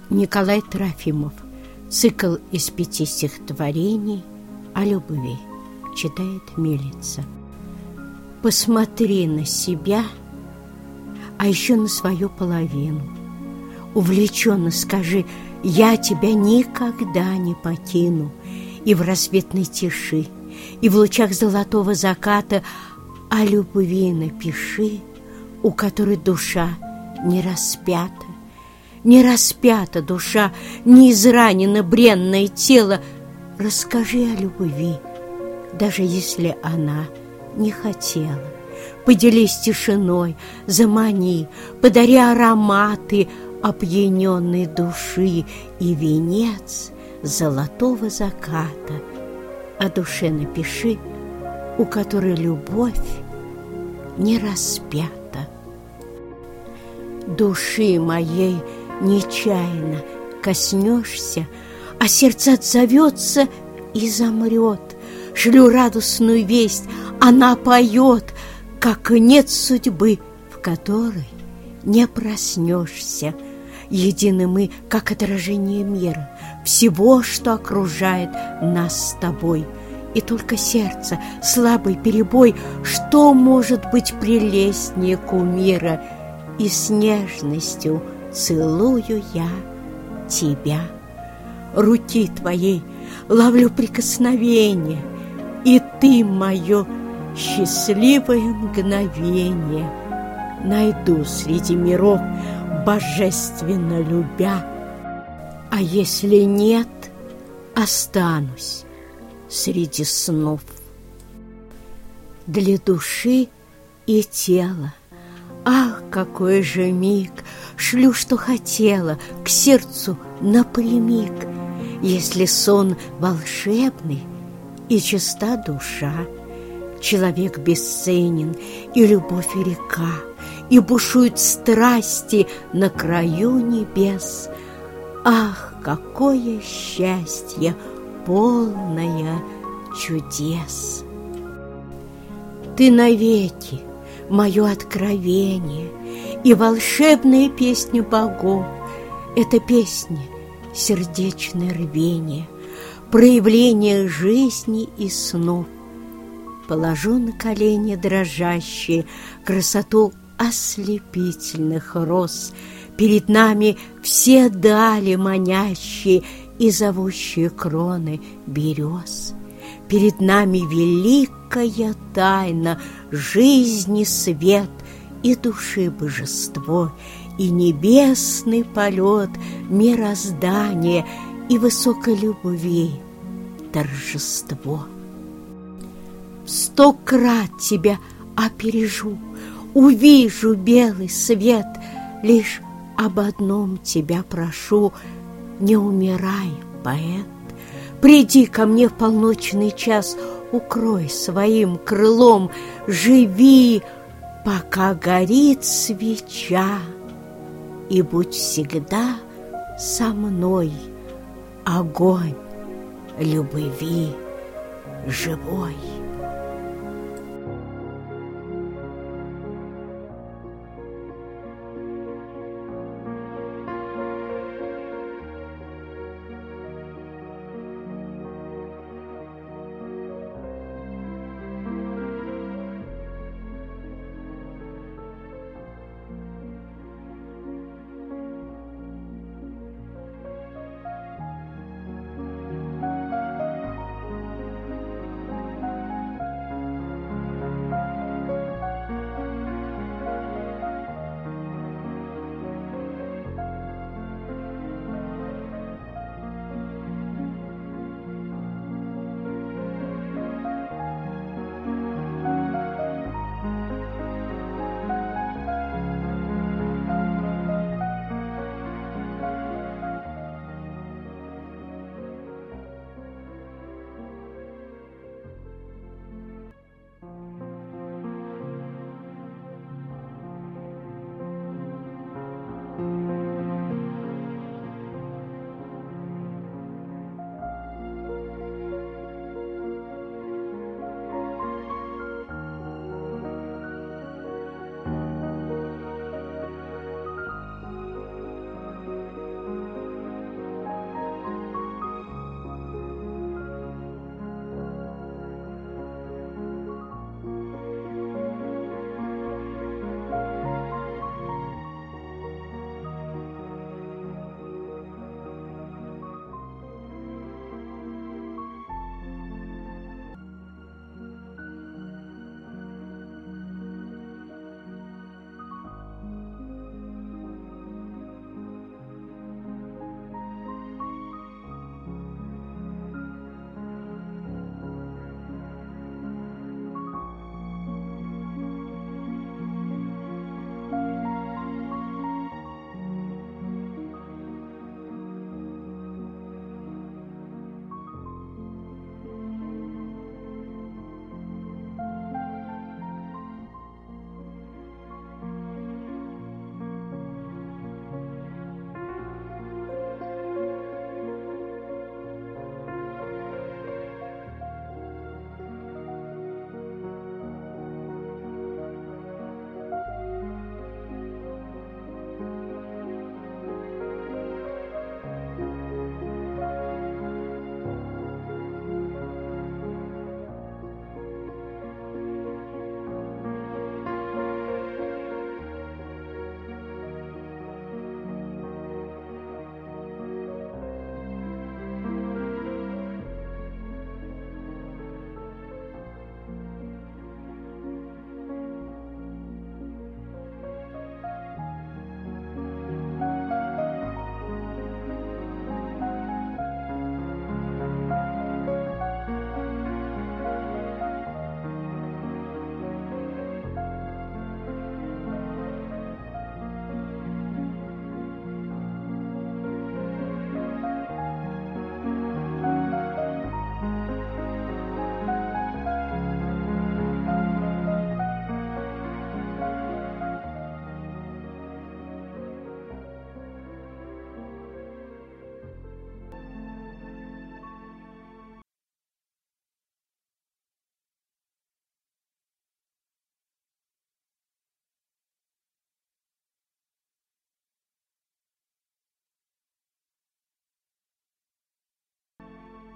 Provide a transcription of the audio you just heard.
Николай Трофимов. Цикл из 5 стихотворений о любви. Читает Милица. Посмотри на себя, а еще на свою половину. Увлеченно скажи: я тебя никогда не покину. И в рассветной тиши, и в лучах золотого заката о любви напиши, у которой душа не распята. Не распята душа, не изранено бренное тело. Расскажи о любви, даже если она не хотела. Поделись тишиной, замани, подари ароматы опьяненной души и венец золотого заката. О душе напиши, у которой любовь не распята. Души моей нечаянно коснешься, а сердце отзовется и замрет. Шлю радостную весть, она поет, как нет судьбы, в которой не проснешься. Едины мы, как отражение мира, всего, что окружает нас с тобой. И только сердце, слабый перебой, что может быть прелестнее кумира? И с нежностью целую я тебя. Руки твоей ловлю прикосновение, и ты мое счастливое мгновение найду среди миров, божественно любя. А если нет, останусь среди снов. Для души и тела, ах, какой же миг, шлю, что хотела, к сердцу напрямик. Если сон волшебный и чиста душа, человек бесценен, и любовь река, и бушуют страсти на краю небес. Ах, какое счастье, полное чудес! Ты навеки мое откровение и волшебная песня богов. Это песня сердечное рвение, проявление жизни и снов. Положу на колени дрожащие красоту ослепительных роз. Перед нами все дали манящие и зовущие кроны берез. Перед нами великая тайна жизни свет и души божество, и небесный полет мироздания, и высокой любви торжество. 100 крат тебя опережу, увижу белый свет, лишь об одном тебя прошу: не умирай, поэт. Приди ко мне в полночный час, укрой своим крылом, живи, пока горит свеча, и будь всегда со мной, огонь любви живой.